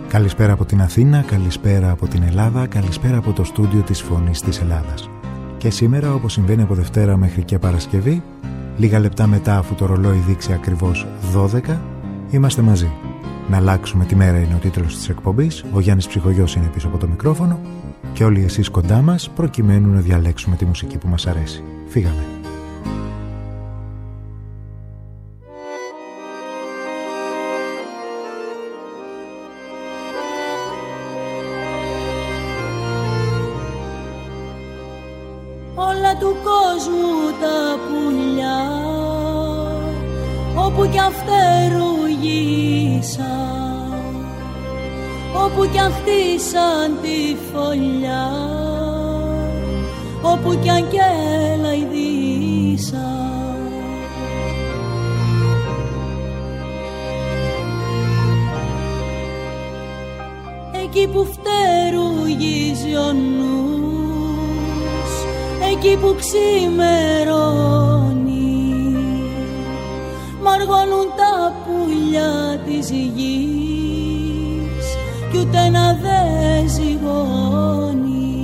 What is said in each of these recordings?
Καλησπέρα από την Αθήνα, καλησπέρα από την Ελλάδα, καλησπέρα από το στούντιο της Φωνής της Ελλάδας. Και σήμερα, όπως συμβαίνει από Δευτέρα μέχρι και Παρασκευή, λίγα λεπτά μετά αφού το ρολόι δείξει ακριβώς 12, είμαστε μαζί. Να αλλάξουμε τη μέρα είναι ο τίτλος της εκπομπής, ο Γιάννης Ψυχογιός είναι πίσω από το μικρόφωνο και όλοι εσείς κοντά μας προκειμένου να διαλέξουμε τη μουσική που μας αρέσει. Φύγαμε. Όλα του κόσμου τα πουλιά, όπου κι αν φτερουγίσαν, όπου κι αν χτίσαν τη φωλιά, όπου κι αν κελαϊδίσαν, εκεί που φτερουγίζει ο νους, εκεί που ξημερώνει, μαργώνουν τα πουλιά της γης κι ούτε να δε ζυγώνει.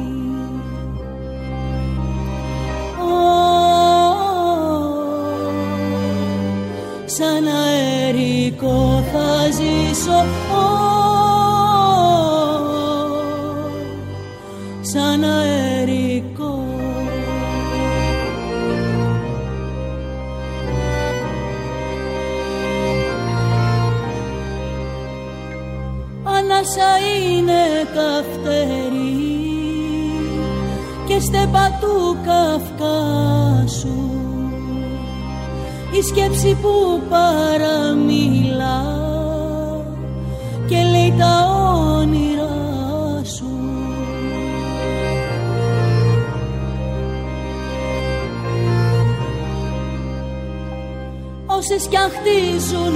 Σαν αερικό θα ζήσω, σαν αερικό. Ανάσα είναι καυτερή και στέπα του Καυκάσου, η σκέψη που παραμιλά και λέει τα όνειρά σου. Όσες κι αν χτίζουν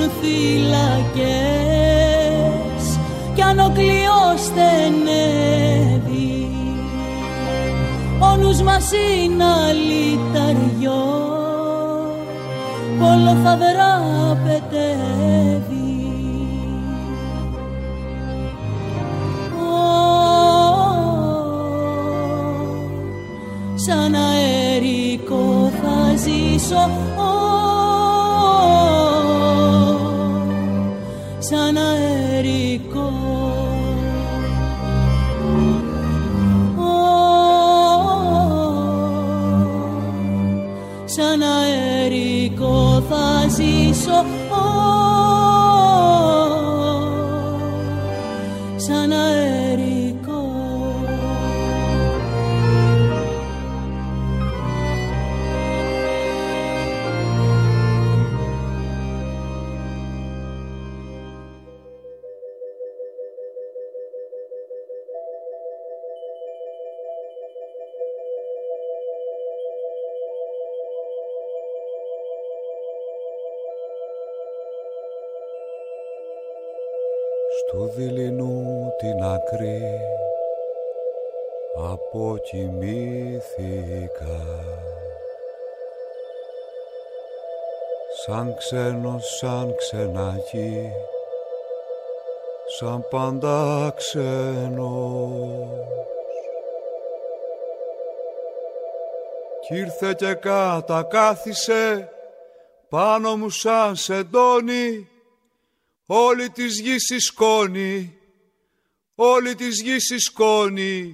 φυλακές κι αν ο κλειός στενεύει, ο νους μας είναι αλυταριό, όλο θα δραπετεύει. Σαν αερικό θα ζήσω, σαν αερικό. Σαν αερικό θα ζήσω, σαν αερικό. Του δειλινού την άκρη αποκοιμήθηκα, σαν ξένος, σαν ξενάκι, σαν πάντα ξένος. Κι ήρθε και κατακάθισε πάνω μου σαν σεντόνι, όλη της γης η σκόνη, όλη της γης η σκόνη.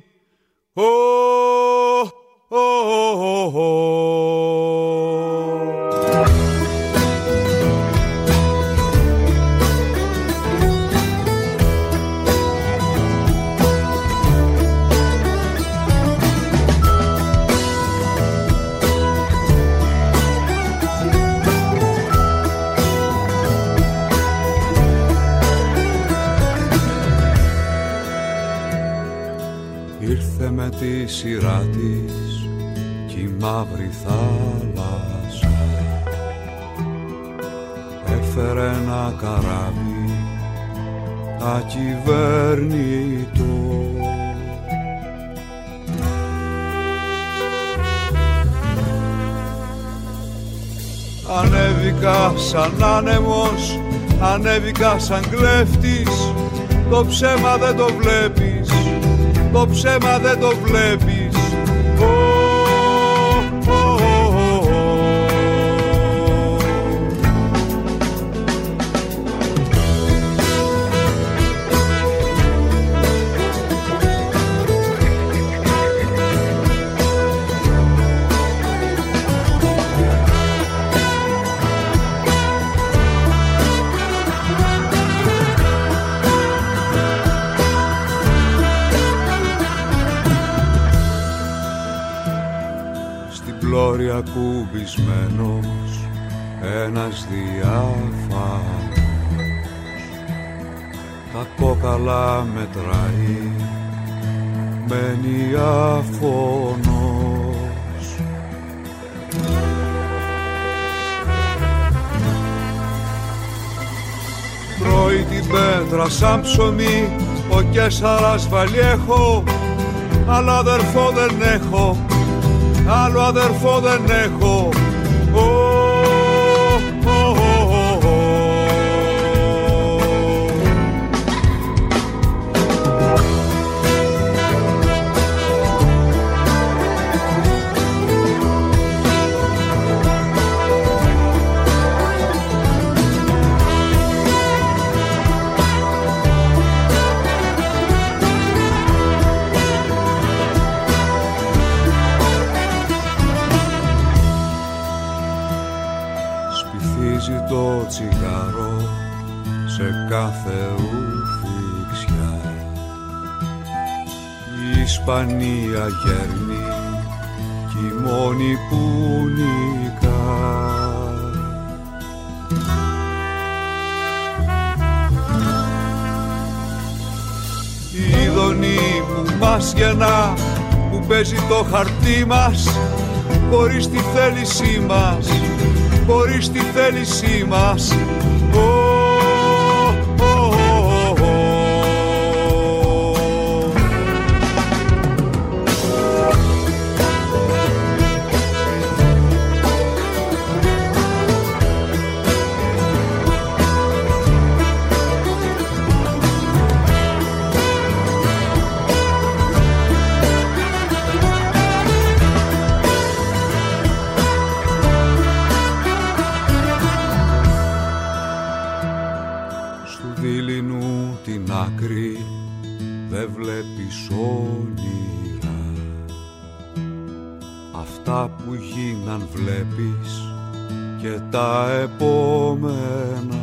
Ήρθε με τη σειρά της κι η μαύρη θάλασσα, έφερε ένα καράβι ακυβέρνητο. Ανέβηκα σαν άνεμος, ανέβηκα σαν κλέφτης, το ψέμα δεν το βλέπεις, το ψέμα δεν το βλέπεις. Πλώρια κουμπισμένος ένας διάφανος, τα κόκαλα μετράει, μένει αφωνός. Τρώει την πέτρα σαν ψωμί ο Κέσαρας Βαλιέχο, άλλο αδερφό δεν έχω, άλλο αδερφό δεν έχω. Το τσιγάρο σε κάθε ουφιξιά, η Ισπανία γέρνει κι η μόνη που νικά. Η ειδονή που μας γεννά, που παίζει το χαρτί μας χωρίς τη θέλησή μας, χωρίς τη θέλησή μας. Δεν βλέπεις όνειρα, αυτά που γίναν βλέπεις και τα επόμενα.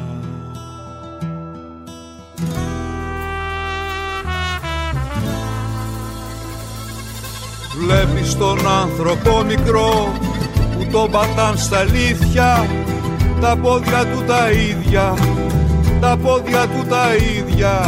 Βλέπεις τον άνθρωπο μικρό που τον πατάν στα αλήθεια, τα πόδια του τα ίδια, τα πόδια του τα ίδια.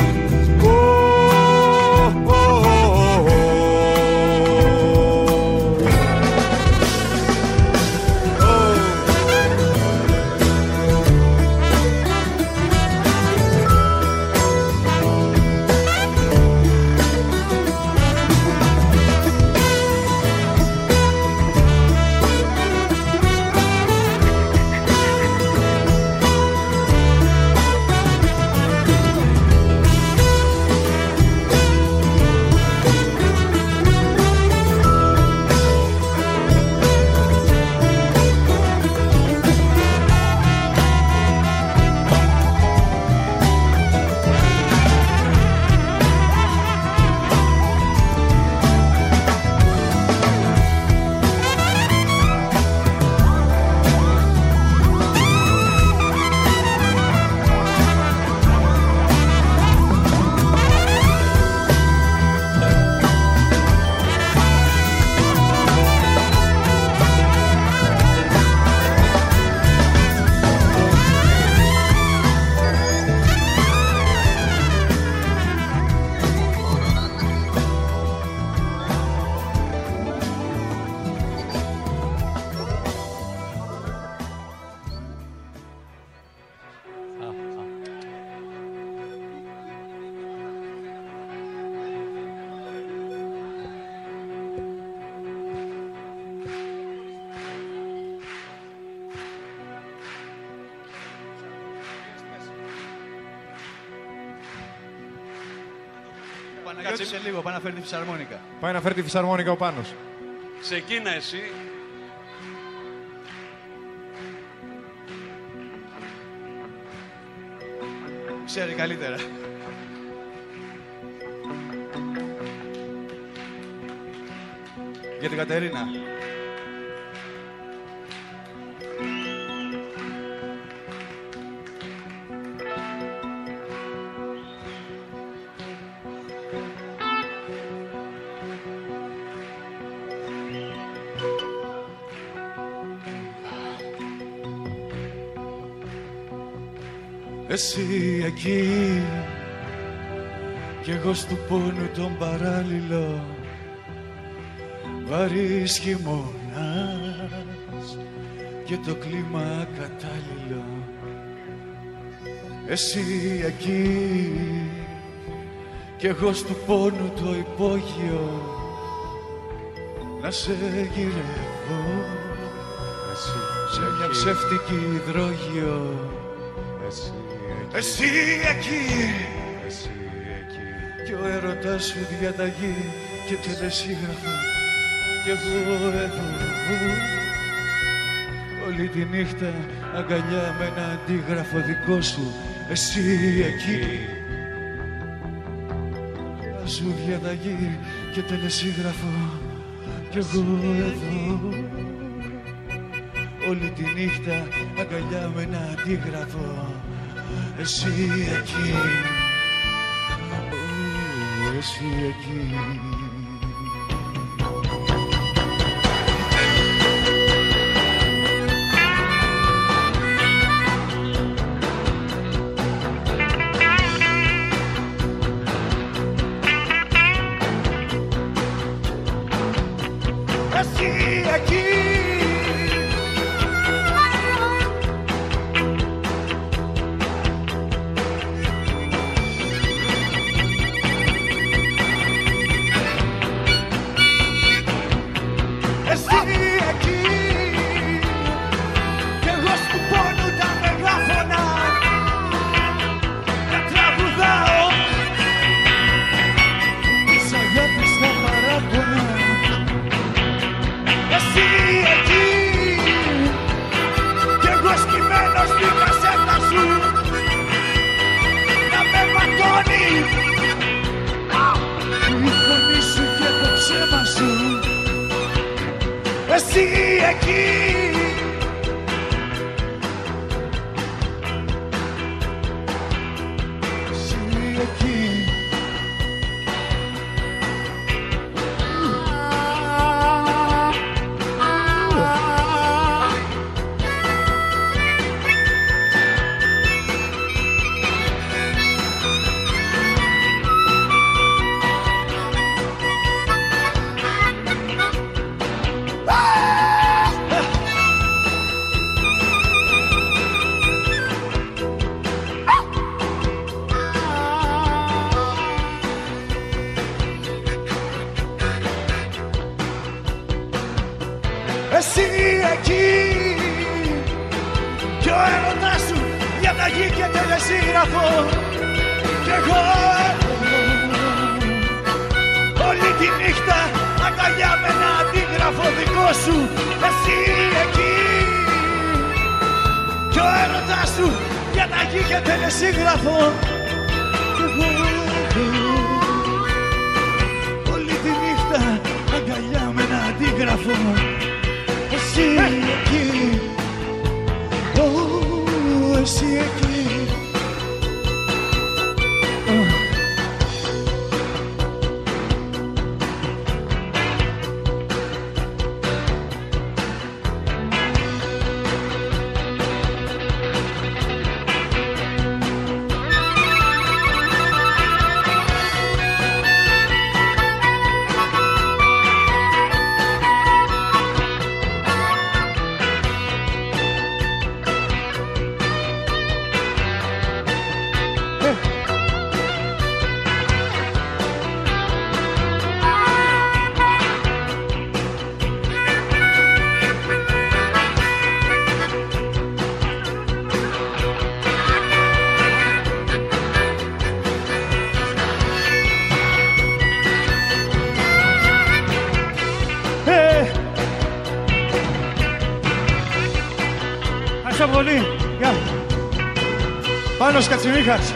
Κάτσε σε λίγο, πάει να φέρει τη φυσαρμόνικα. Πάει να φέρει τη φυσαρμόνικα ο Πάνος. Ξεκίνα εσύ. Ξέρει καλύτερα. Για την Κατερίνα. Εσύ εκεί κι εγώ στου πόνου τον παράλληλο, βαρύς χειμώνας και το κλίμα κατάλληλο. Εσύ εκεί κι εγώ στου πόνου το υπόγειο, να σε γυρεύω σε μια ψεύτικη υδρόγειο. Εσύ εκεί, κι ο έρωτας σου διαταγή και τελεσίγραφο, κι εγώ εδώ όλη τη νύχτα αγκαλιά με ένα αντίγραφο δικό σου. Εσύ εκεί, σου διαταγή και τελεσίγραφο, κι εγώ εδώ όλη τη νύχτα αγκαλιά με ένα αντίγραφο. Εσύ εκεί, εσύ εκεί. Εσύ εκεί κι ο έρωτας σου διαταγή και τελεσίγραφο, κι εγώ όλη τη νύχτα αγκαλιά με ένα αντίγραφο δικό σου. Εσύ εκεί κι ο έρωτας σου διαταγή και τελεσίγραφο, κι εγώ όλη τη νύχτα αγκαλιά με ένα αντίγραφο. Εσύ εκεί, εσύ εκεί. Πάνος Κατσιμίχας.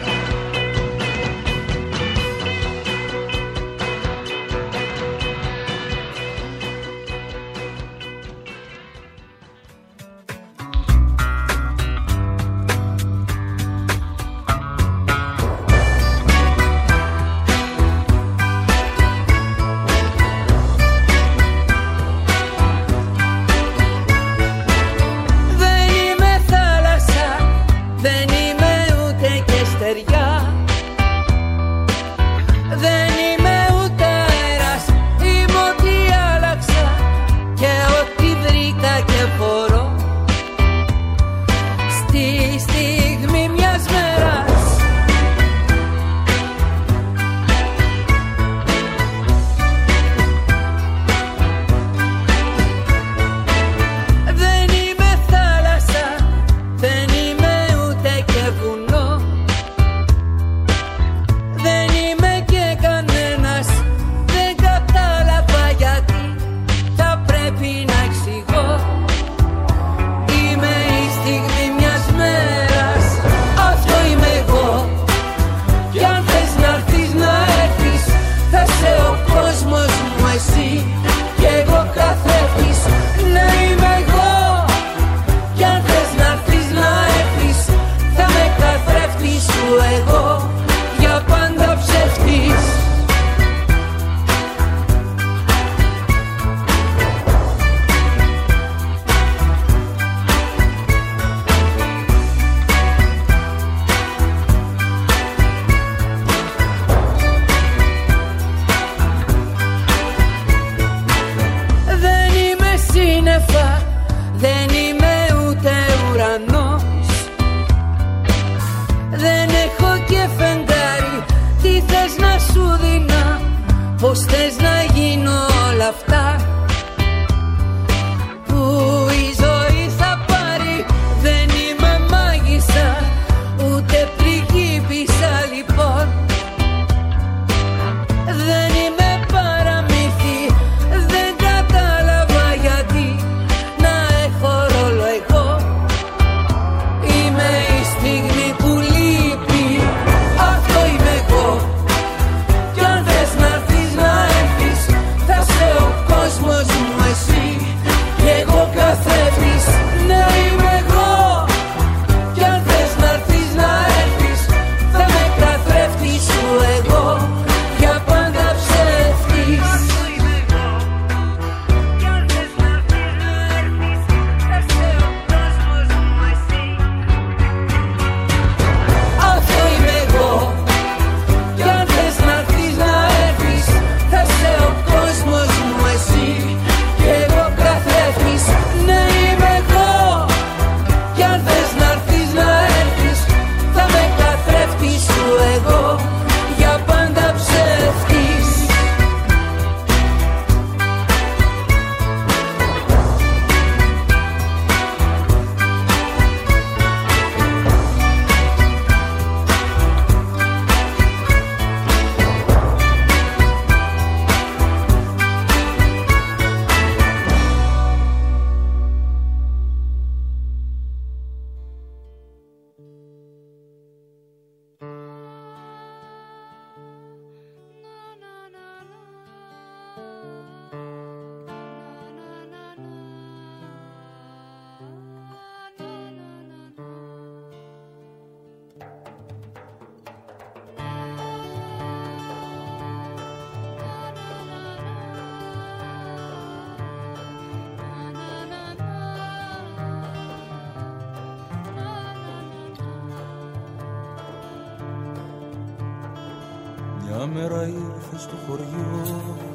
Μια μέρα ήρθε στο χωριό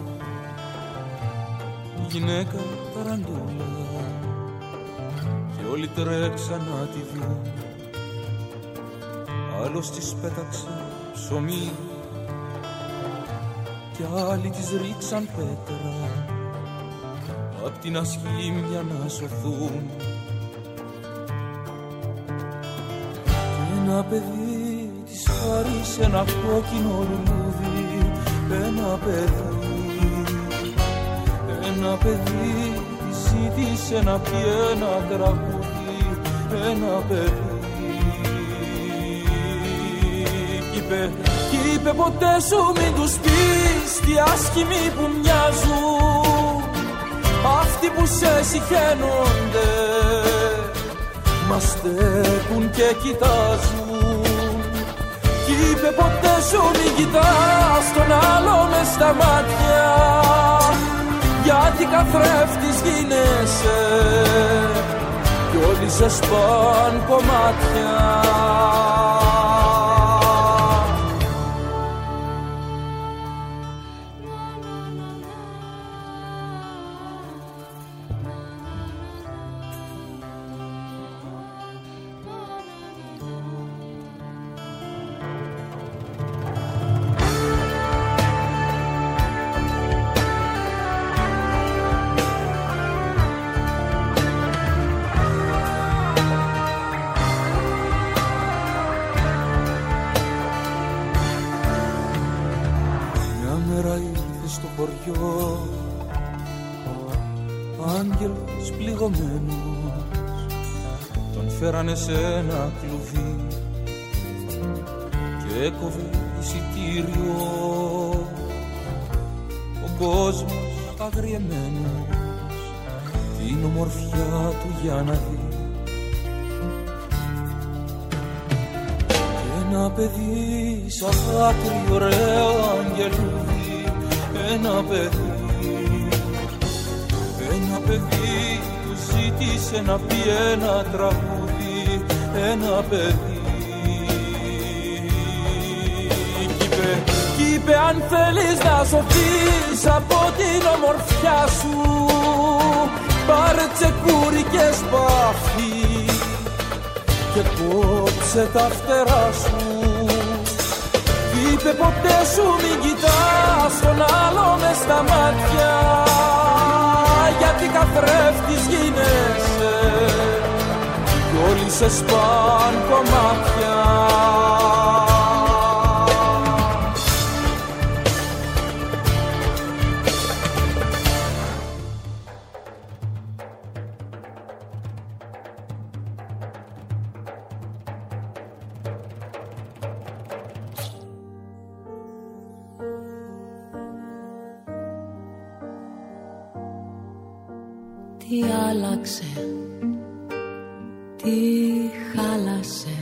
γυναίκα ταραντούλα και όλοι τρέξαν να τη δουν. Άλλος της πέταξε ψωμί κι άλλοι της ρίξαν πέτρα απ' την ασχήμια να σωθούν. Και ένα παιδί της χάρισε ένα κόκκινο λουλούδι, ένα παιδί της ζήτησε να πει ένα τραγούδι, ένα παιδί. Κι είπε ποτέ σου μην τους πεις τι άσχημοι που μοιάζουν, αυτοί που σε συχαίνονται μας στέκουν και κοιτάζουν. Κι είπε ποτέ σου μην κοιτάς τον άλλο μες στα μάτια, γιατί καθρέφτης γίνεσαι κι όλοι σε σπάν κομμάτια. Άγγελος πληγωμένος, τον φέρανε σε ένα κλουβί και έκοβε εισιτήριο ο κόσμος αγριεμένος την ομορφιά του για να δει. Και ένα παιδί σαν δάκρυ ωραίο αγγελούδι, ένα παιδί του ζήτησε να πει ένα τραγούδι, ένα παιδί. Κι είπε αν θέλεις να σωθείς από την ομορφιά σου, πάρε τσεκούρι και σπαθί και κόψε τα φτερά σου. Κι είπε ποτέ σου μην κοιτάς τον άλλο μες στα μάτια, γιατί καθρέφτης γίνεσαι κι όλοι σε σπάν κομμάτια. Τι άλλαξε, τι χάλασε,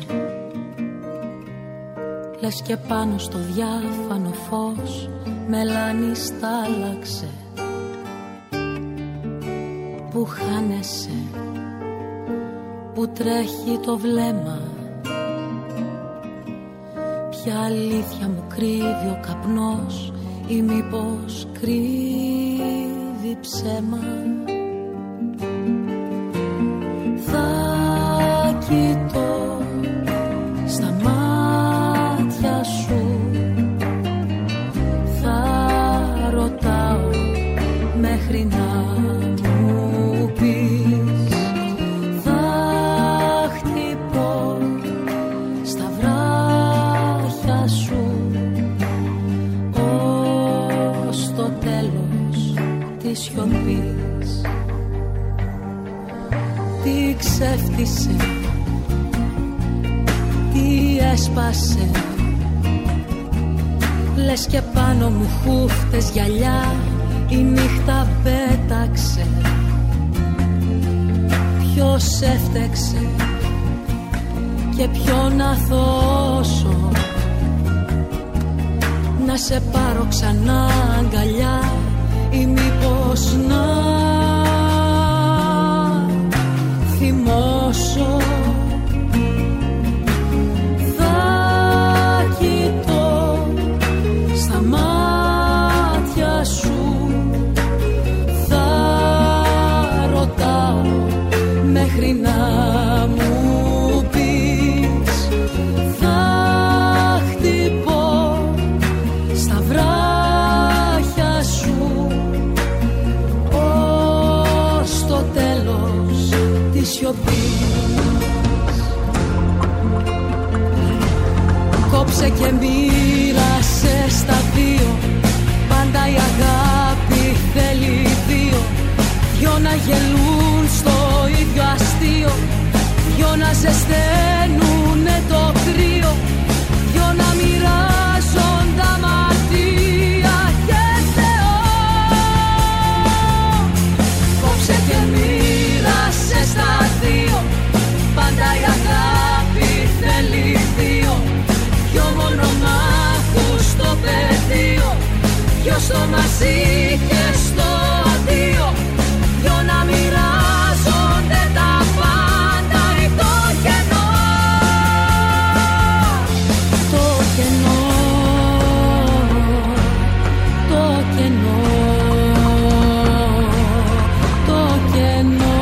λες και πάνω στο διάφανο φως μελάνι στάλαξε. Που χάνεσαι, που τρέχει το βλέμμα, ποια αλήθεια μου κρύβει ο καπνός ή μήπως κρύβει ψέμα. Θα κοιτώ στα μάτια σου, θα ρωτάω μέχρι να μου πεις, θα χτυπώ στα βράχια σου ως το τέλος της σιωπής. Τι ξέφτισε, τι έσπασε, λες και πάνω μου χούφτες γυαλιά η νύχτα πέταξε. Ποιος έφτεξε και ποιον να θώσω, να σε πάρω ξανά αγκαλιά ή μήπως να θυμώσω. Θα κοιτώ στα μάτια σου, θα ρωτάω μέχρι να μου πεις, θα χτυπώ στα βράχια σου ως το τέλος της σιωπής. Κόψε και μοίρασε στα δύο, πάντα η αγάπη θέλει δύο. Δυο να γελούν στο ίδιο αστείο, δυο να ζεσταίνουνε το κρύο, δυο να μοιράζουν δυο στο μαζί και στο αντίο, δυο να μοιράζονται τα πάντα ή το κενό. Το κενό, το κενό, το κενό.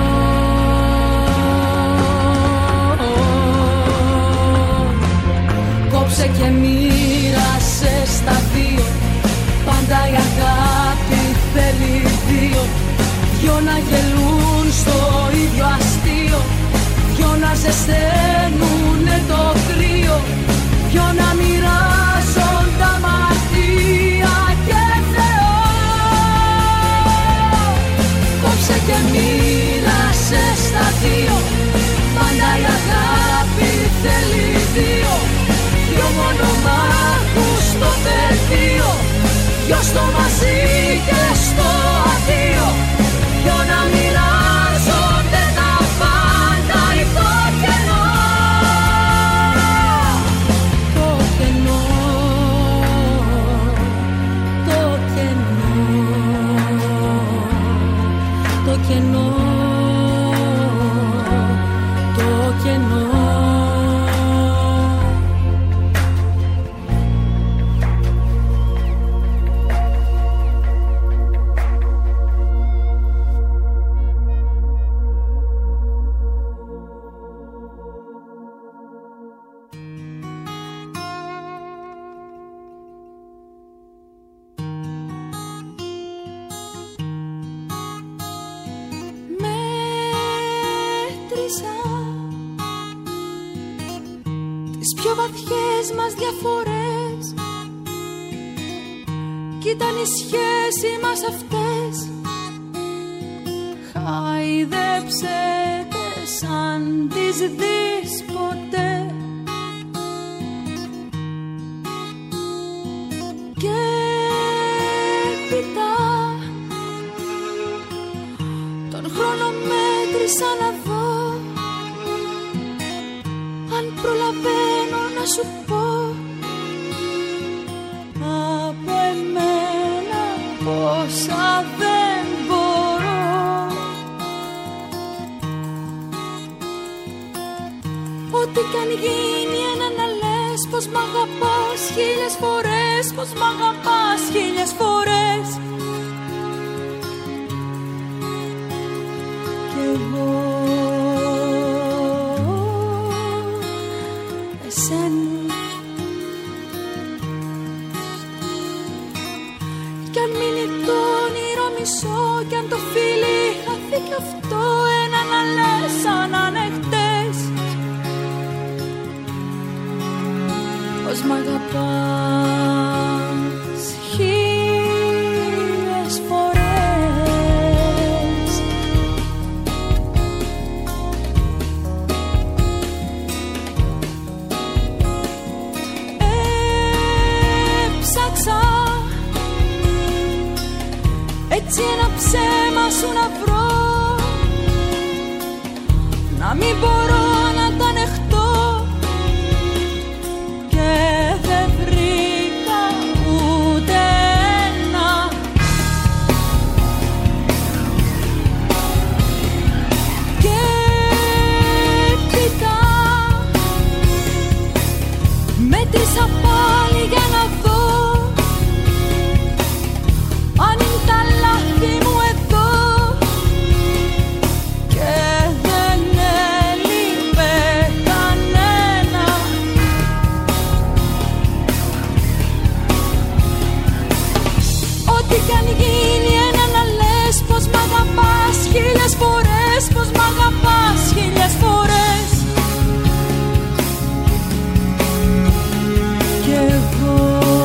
Κόψε και μοίρασε στα δύο, πάντα η αγάπη θέλει δύο. Δυο να γελούν στο ίδιο αστείο, δυο να ζεσταίνουνε το κρύο, δυο να μοιράζουν τα μαρτία και Θεό. Κόψε και μοίρασε στα δύο, πάντα η αγάπη θέλει δύο. Δυο μονομάχους στο πεδίο, δυο στο μαζί και στο αδείο, δυο να μοιράζονται τα πάντα ή το κενό. Το κενό, το κενό, το κενό, το κενό. Τις πιο βαθιές μας διαφορές κι ήταν η σχέση μας αυτές. Χάιδεψε σαν τις δεις ποτέ. Και έπειτα τον χρόνο μέτρησα να δω αν προλαβαίνω να σου πω από εμένα πόσα δεν μπορώ. Ό,τι κι αν γίνει ένα να λες πως μ' αγαπάς χίλιες φορές, πως μ' αγαπάς χίλιες φορές. Κι εγώ κι αν μείνει το όνειρο μισό, κι αν το φίλι χαθεί κι αυτό, ένα να λες σαν να είναι χτες, πως μ' αγαπάς χίλιες φορές. Έψαξα έτσι ένα ψέμα σου να βρω, να μην μπορώ να τα ανεχτώ, και δεν βρήκα ούτε ένα. Και έπειτα μέτρησα πάλι για να δω αν είναι τα λάθη μου εδώ, και δεν έλειπε κανένα. Ό,τι κι αν γίνει ένα να λες πως μ' αγαπάς χίλιες φορές, πως μ' αγαπάς χίλιες φορές. Κι εγώ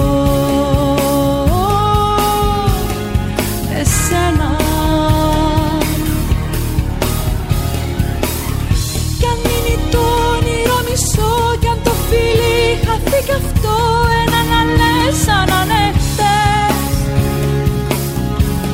εσένα. Κι αν μείνει το όνειρο μισό, κι αν το φίλι χαθεί κι αυτό, ένα να λες σαν να είναι χτες,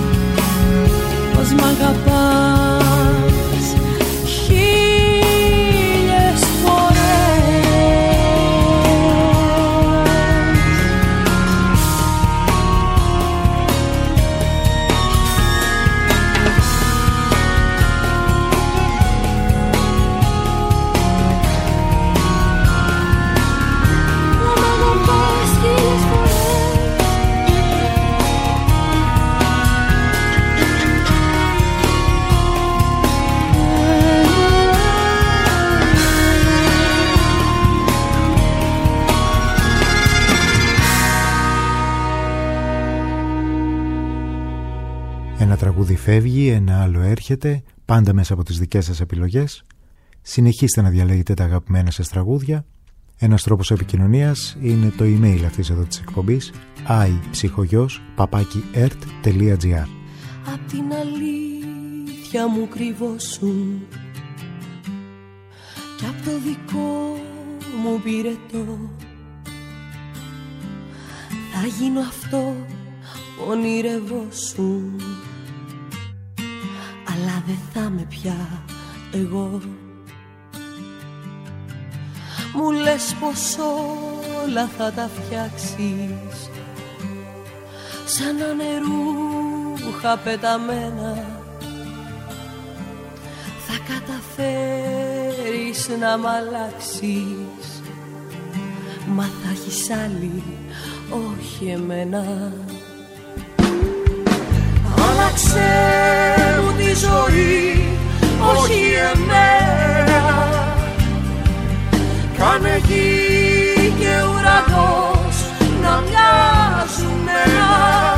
Ένα τραγούδι φεύγει, ένα άλλο έρχεται, πάντα μέσα από τις δικές σας επιλογές. Συνεχίστε να διαλέγετε τα αγαπημένα σας τραγούδια. Ένας τρόπος επικοινωνίας είναι το email αυτής εδώ της εκπομπής, iPsychogos@ert.gr. Απ' την αλήθεια μου κρυβώσουν κι απ' το δικό μου πυρετό θα γίνω αυτό που ονειρευόσουν, αλλά δεν θα είμαι πια εγώ. Μου λες πως όλα θα τα φτιάξεις σαν να είναι ρούχα πεταμένα, θα καταφέρεις να μ' αλλάξεις, μα θα έχεις άλλη, όχι εμένα. Άλλαξε μου τη ζωή, όχι εμένα. Κάνε γη και ουρανός να μοιάζουν ένα.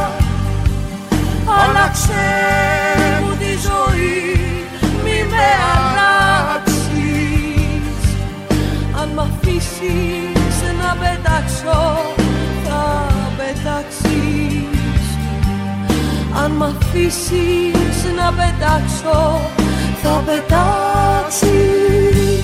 Άλλαξε μου τη ζωή, μη με αλλάξεις. Αν μ' αφήσεις να πετάξω, θα πετάξεις. Αν μ' αφήσεις να πετάξω, θα πετάξεις.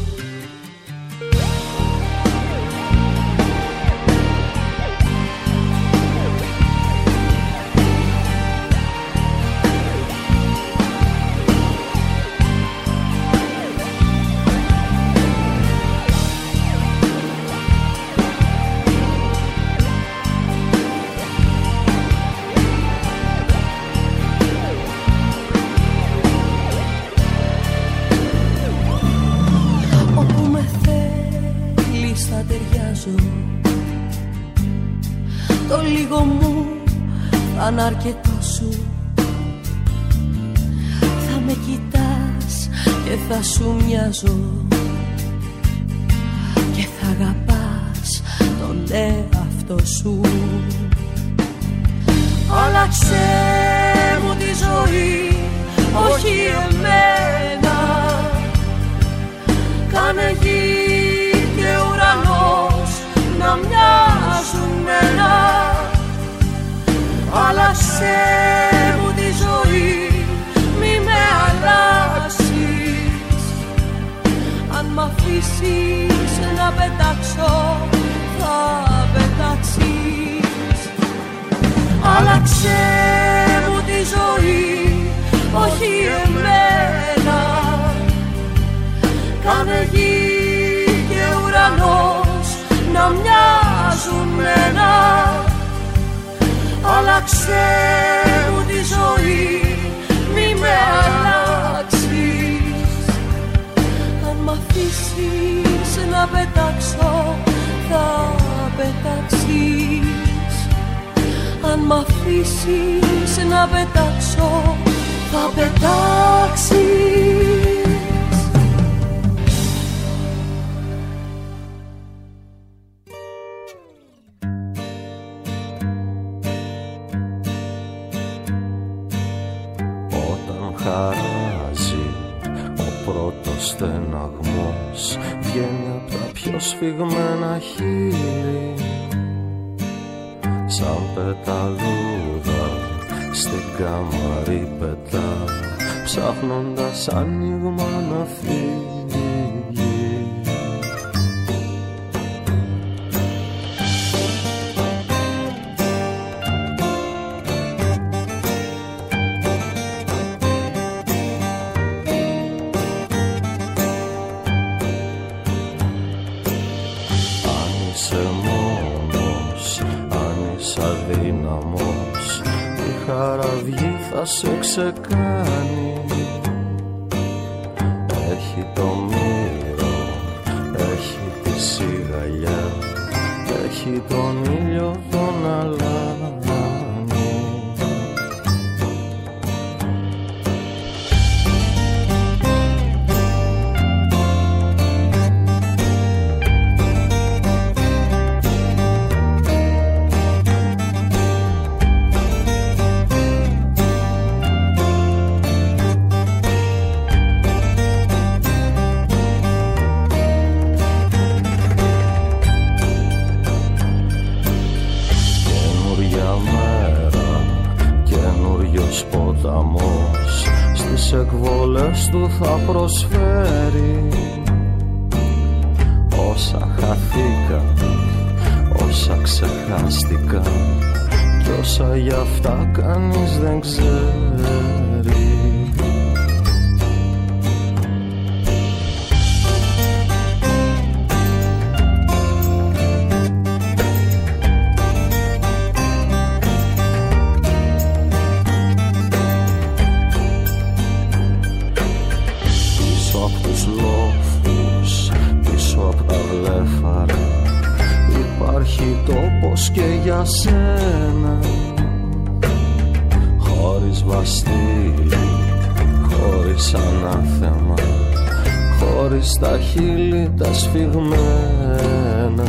Το λίγο μου θα είναι αρκετό σου. Θα με κοιτάς και θα σου μοιάζω και θα αγαπάς τον εαυτό σου. Άλλαξε μου τη ζωή, όχι εμένα. Κάνε γη και ουρανός να μοιάζουν ένα. Άλλαξε μου τη ζωή, μη με αλλάξεις. Αν μ' αφήσεις να πετάξω, θα πετάξεις. Άλλαξε μου τη ζωή, όχι εμένα. Κάνε γη και ουρανός να μοιάζουν ένα. Άλλαξε μου τη ζωή, μη με αλλάξεις. Αν μ' αφήσεις να πετάξω, θα πετάξεις. Αν μ' αφήσεις να πετάξω, θα πετάξεις. Χαράζει ο πρώτος στεναγμός, βγαίνει απ' τα πιο σφιγμένα χείλη, σαν πεταλούδα στην κάμαρη πετά, ψάχνοντας άνοιγμα να φύγει. Θα σε ξεκάνει. Έχει το μύρο, έχει τη σιγαλιά, έχει τον ήλιο τον αλάνι. άλλος ποταμός στις εκβολές του θα προσφέρει όσα χαθήκα, όσα ξεχάστηκα κι όσα γι' αυτά κανείς δεν ξέρει. Τόπος και για σένα, χωρίς βαστίλι, χωρίς ανάθεμα, χωρίς τα χείλη τα σφιγμένα.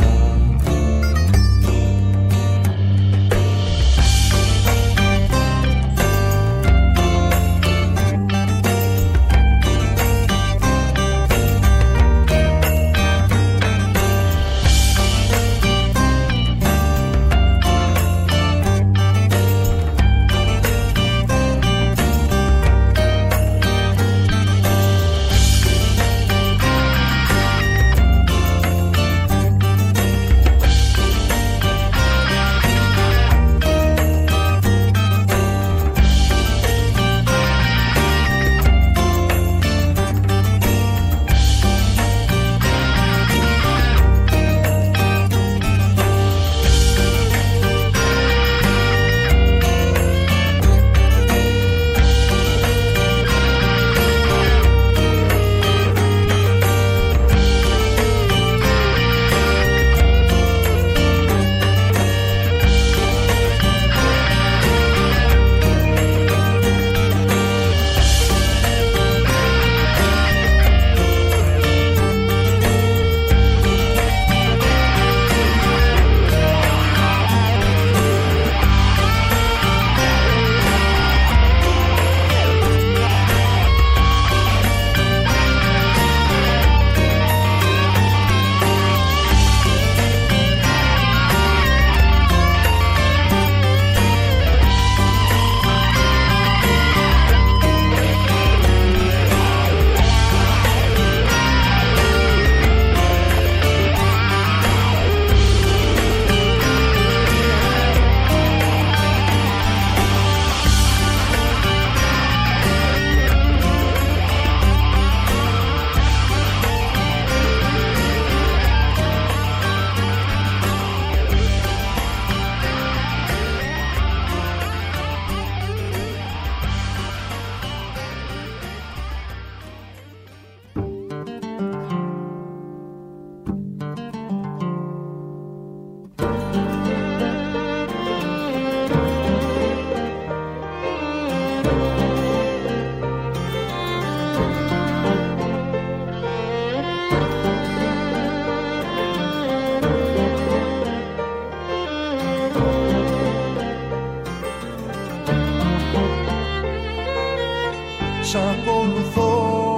Σ' ακολουθώ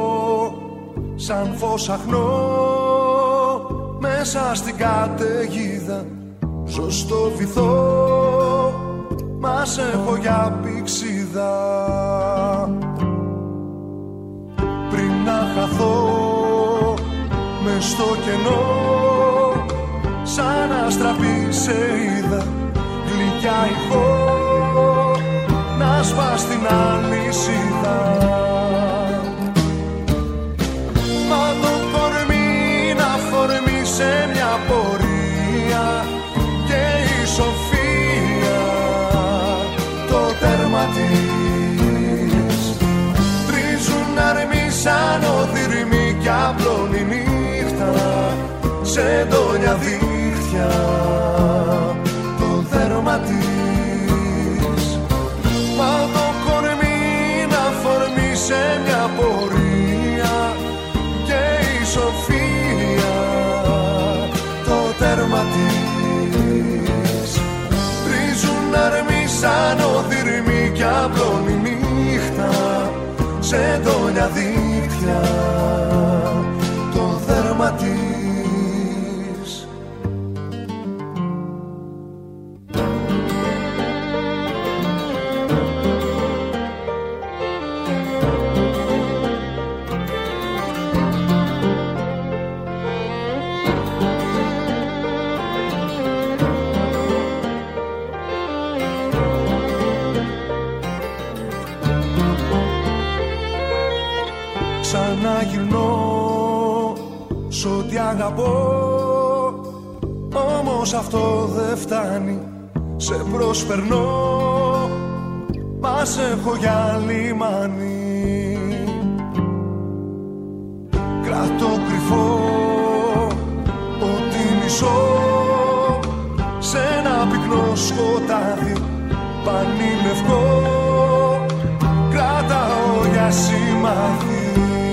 σαν φως αχνό μέσα στην καταιγίδα. Ζω στο βυθό, μας έχω για πηξίδα. Πριν να χαθώ μες στο κενό, σαν αστραπή σε είδα, γλυκιά ηχό να σπάς την αλυσίδα. Μα το κορμί να φορμεί σε μια πορεία και η σοφία το τέρμα της. Τρίζουν αρμοί σαν οδυρμοί κι απλώνει νύχτα σε εντόνια δίχτυα το δέρμα της. Μα το κορμί να φορμεί σε μια πορεία και η σοφία το τέρμα της. Τρίζουν αρμοί σαν οδυρμοί κι απλώνει νύχτα σε εντόνια δίχτυα το δέρμα της. ξαναγυρνώ σ' ό,τι αγαπώ. Όμως αυτό δεν φτάνει, σε προσπερνώ, μας έχω για λιμάνι. Κρατώ κρυφό ότι μισώ σε ένα πυκνό σκοτάδι πανιλευκό, κρατάω για σημάδι.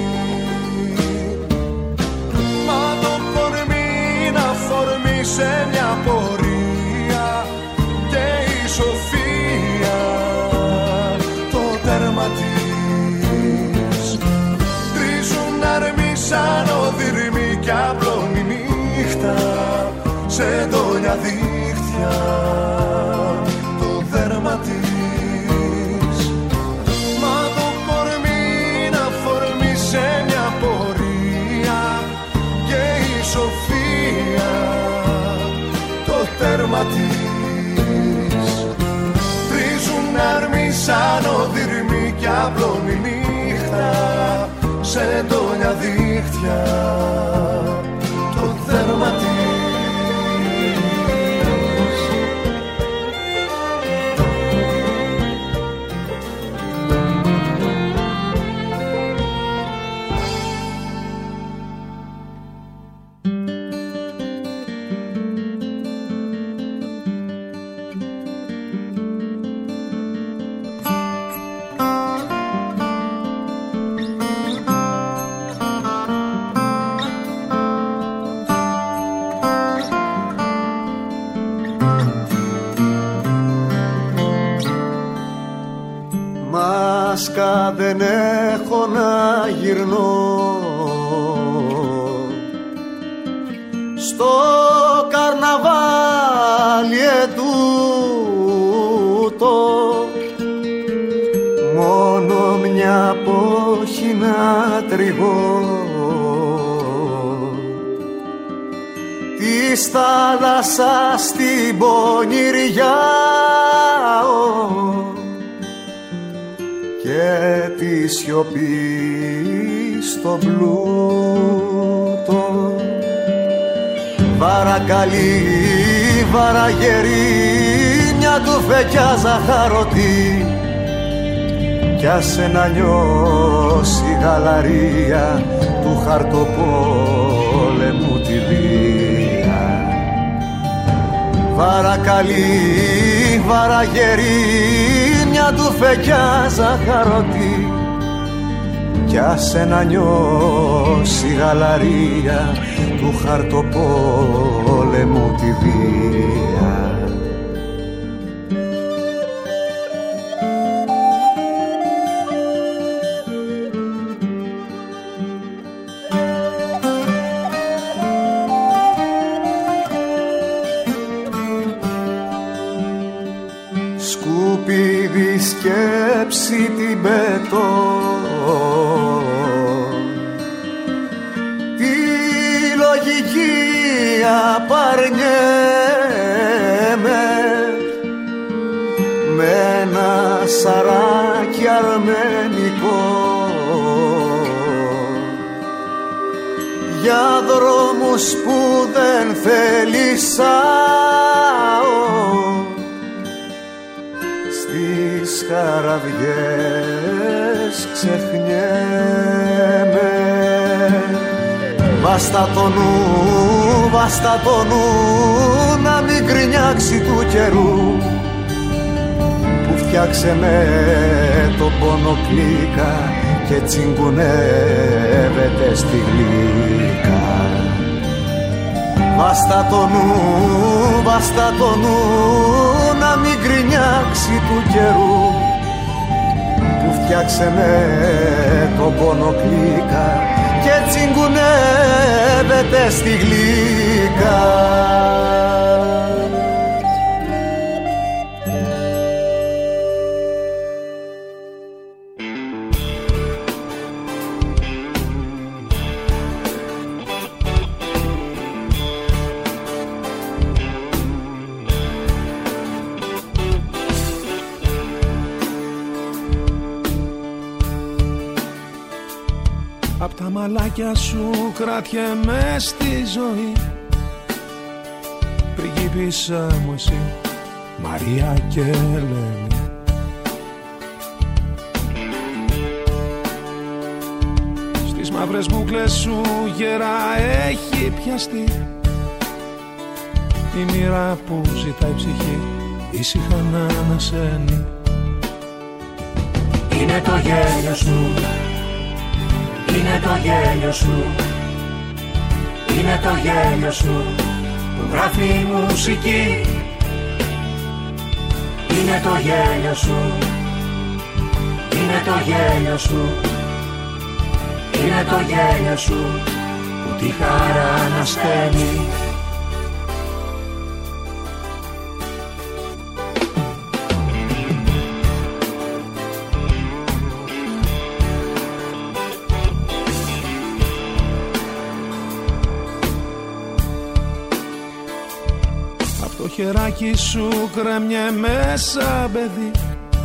Μα το κορμί να φορμεί σε μια πορεία και η σοφία το τέρμα της. Τρίζουν αρμοί σαν οδυρμοί κι απλώνει νύχτα σε ντόνια δίχτυα το δέρμα της. Μα το κορμί να φορμεί σε μια πορεία και η σοφία το τέρμα της. Τρίζουν αρμοί σαν οδυρμοί κι απλώνει νύχτα σε ντόνια δίχτυα το δέρμα της. Μάσκα δεν έχω να γυρνώ στο καρναβάλι ετούτο, μόνο μια πόχη να τριγώ της θάλασσας στην πονηριά και τη σιωπή στον πλούτο. Βαρακαλή, βαραγερή, μια τουφεκιά ζαχαρωτή κι άσε να νιώσει η γαλαρία του χαρτοπόλεμου τη βία. Βαρακαλή, βαραγερή, μια τουφεκιά ζαχαρωτή κι άσε να νιώσει η γαλαρία του χαρτοπόλεμου τη βία. Σκουπίδι σκέψη την πετώ, τη λογική απαρνιέμαι με ένα σαράκι αρμενικό για δρόμους που δεν θέλησάω, στις χαραδιές ξεχνιέμαι. Βάστα το νου να μην γκρινιάξει του καιρού που φτιάξε με το πόνο κλίκα και τσιγκουνεύεται στη γλύκα. Βάστα το νου να μην γκρινιάξει του καιρού που φτιάξε με το πόνο κλίκα και τσιγκουνεύεται στη γλύκα. Απ' τα μαλάκια σου κρατιέμαι στη ζωή. Πριγκίπισσα μου εσύ, Μαρία και Ελένη. Στις μαύρες μούκλες σου γερά έχει πιαστεί η μοίρα που ζητάει ψυχή ήσυχα να ανασένει. Είναι το γέλιο σου, είναι το γέλιο σου, είναι το γέλιο σου που γράφει μουσική. Είναι το γέλιο σου, είναι το γέλιο σου, είναι το γέλιο σου που τη χαρά ανασταίνει. Το χεράκι σου κρέμιε μέσα παιδί.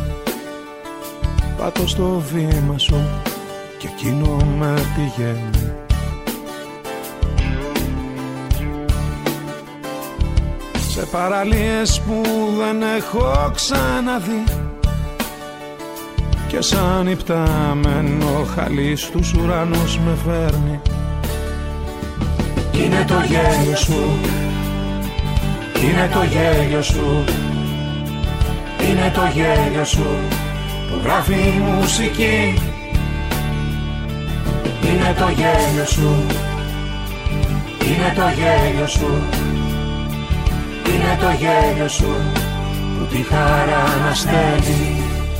Πάτω στο βήμα σου και εκείνο με πηγαίνει. Σε παραλίες που δεν έχω ξαναδεί και σαν υπτάμενο χαλί στους ουρανούς με φέρνει. Είναι το γέλιο σου, είναι το γέλιο σου, είναι το γέλιο σου που γράφει μουσική. Είναι το γέλιο σου, είναι το γέλιο σου, είναι το γέλιο σου που τη χαρά ανασταίνει.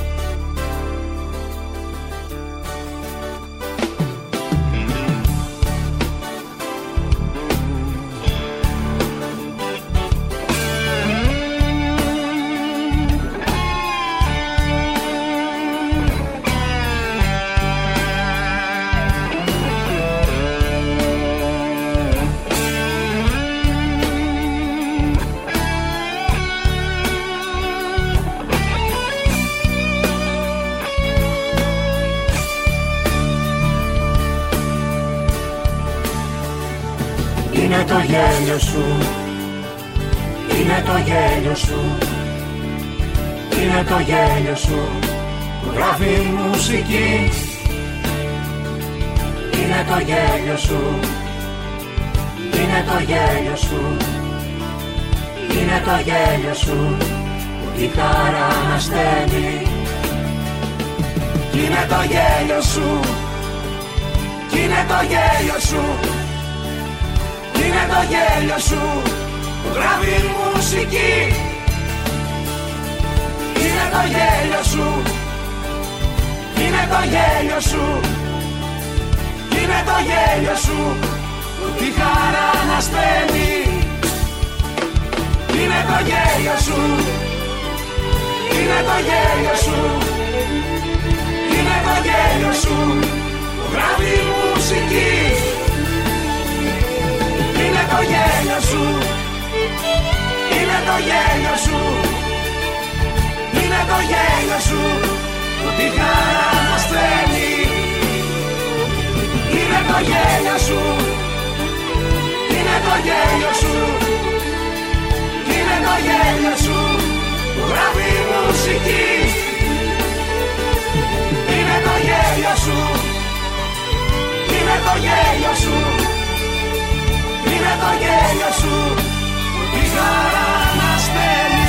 Είναι το γέλιο σου, είναι το γέλιο σου, είναι το γέλιο σου που γράφει μουσική. Είναι το γέλιο σου, είναι το γέλιο σου, είναι το γέλιο σου που τη χαρά ανασταίνει. Είναι το γέλιο σου, είναι το γέλιο σου, είναι το γέλιο σου που γράφει μουσική. Είναι το γέλιο σου, είναι το γέλιο σου, είναι το γέλιο σου που τη χαρά ανασταίνει. Είναι το γέλιο σου, είναι το γέλιο σου, είναι το γέλιο σου που γράφει μουσική. Είναι το γέλιο σου, είναι το γέλιο σου, είναι το γέλιο σου που τη χαρά ανασταίνει. Είναι το γέλιο σου, είναι το γέλιο σου, είναι το γέλιο σου που γράφει μουσική. Είναι το γέλιο σου, είναι το γέλιο σου, είναι το γέλιο σου που τη χαρά ανασταίνει.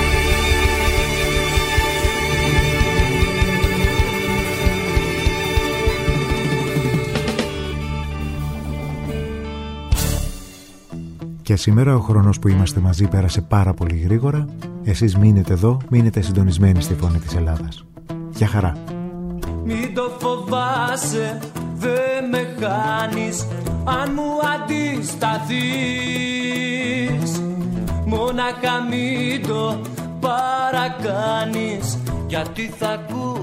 Και σήμερα ο χρόνος που είμαστε μαζί πέρασε πάρα πολύ γρήγορα. Εσείς μείνετε εδώ, μείνετε συντονισμένοι στη Φωνή της Ελλάδας. Γεια χαρά. Μην το φοβάσαι, δεν με χάνεις αν μου αντισταθείς. Μόναχα μην το παρακάνεις, γιατί θα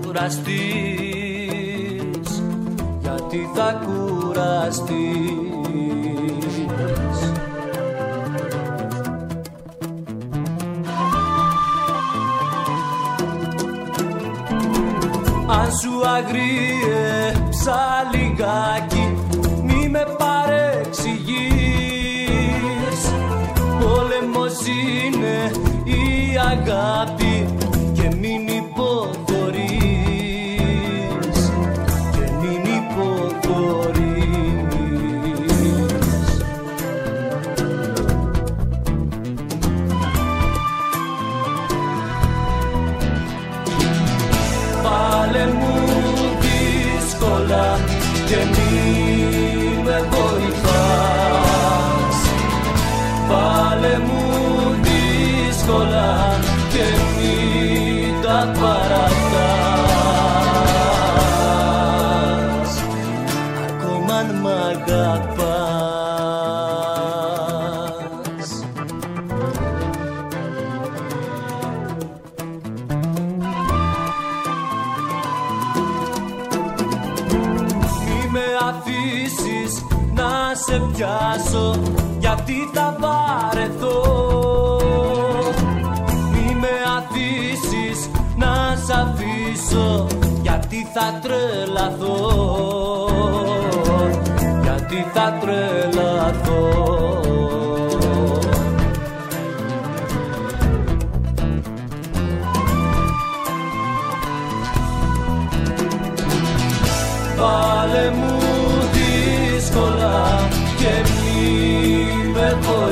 κουραστείς, γιατί θα κουραστείς. Αν σου αγρίεψα λιγάκι με παρεξηγείς. Πόλεμος είναι η αγάπη και μην υποχωρείς, και μην υποχωρείς. Πάλε μου δύσκολα και μη με βοηθάς. Πάλε μου δύσκολα και μη τα παρατάς. Ακόμα αν μ' αγαπάς. Μη με αφήσεις να σε πιάσω, γιατί θα βαρεθώ. Μη με αφήσεις να σ' αφήσω, γιατί θα τρελαθώ, γιατί θα τρελαθώ. Πάλε μου δύσκολα και μη με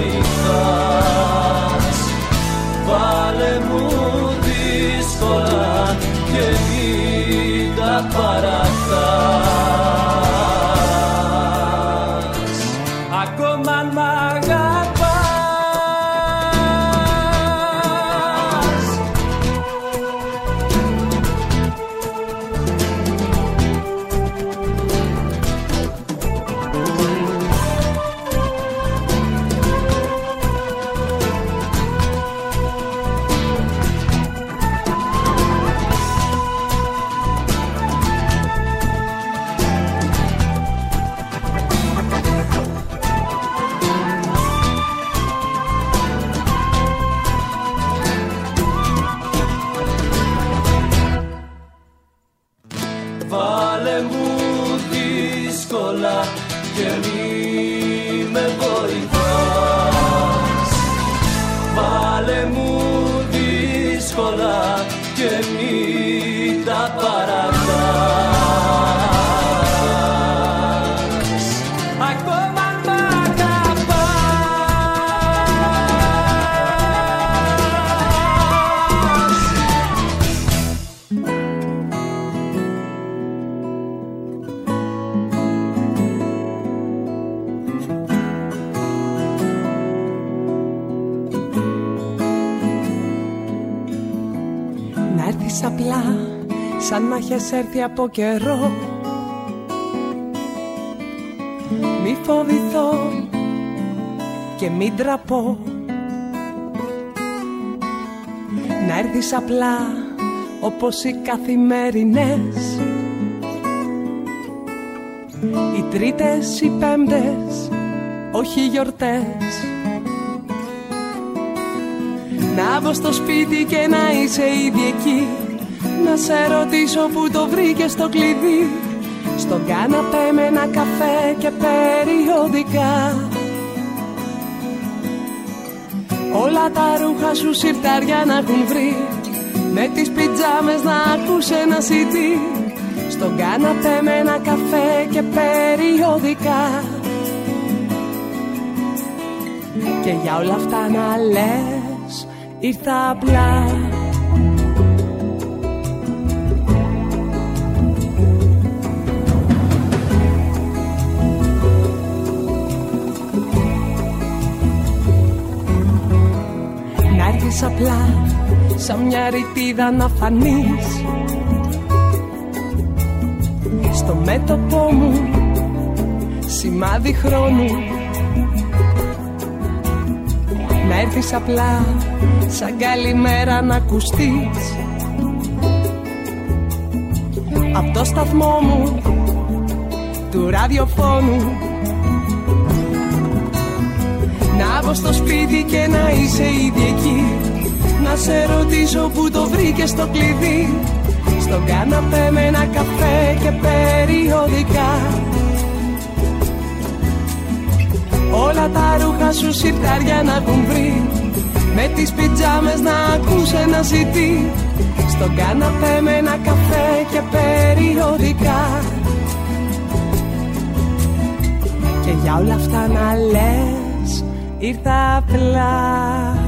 βοηθάς. Βάλε μου δύσκολα και μη τα παρατάς. Ακόμα αν μ' αγαπάς. Βάλε μου δύσκολα και μη με βοηθάς. Βάλε μου δύσκολα και μη τα παρατάς. Ακόμα αν μ' αγαπάς. Να έρθεις απλά, σαν να έχεις έρθει από καιρό. Μη φοβηθώ και μην τραπώ. Να έρθεις απλά, όπως οι καθημερινές. Οι Τρίτες, οι Πέμπτες, όχι γιορτές. Να βγω στο σπίτι και να είσαι ήδη εκεί. Να σε ρωτήσω που το βρήκες το κλειδί. Στον κάναπέ με ένα καφέ και περιοδικά. Όλα τα ρούχα σου συρτάρια να έχουν βρει. Με τις πιτζάμες να ακούς ένα CD. Στον κάναπέ με ένα καφέ και περιοδικά. Και για όλα αυτά να λες, ήρθα απλά. Να έρθεις απλά, σαν μια ρητίδα να φανείς. Στο μέτωπό μου, σημάδι χρόνου. Να έρθεις απλά, σαν καλημέρα να ακουστείς. Απ' το σταθμό μου, του ραδιοφώνου. Να βγω στο σπίτι και να είσαι ήδη εκεί. Να σε ρωτήσω που το βρήκες το κλειδί. Στον κάναπέ με ένα καφέ και περιοδικά. Όλα τα ρούχα σου σιρτάρια να έχουν βρει, με τις πιτζάμες να ακούς ένα CD, στον καναπέ με ένα καφέ και περιοδικά. Και για όλα αυτά να λες ήρθα απλά.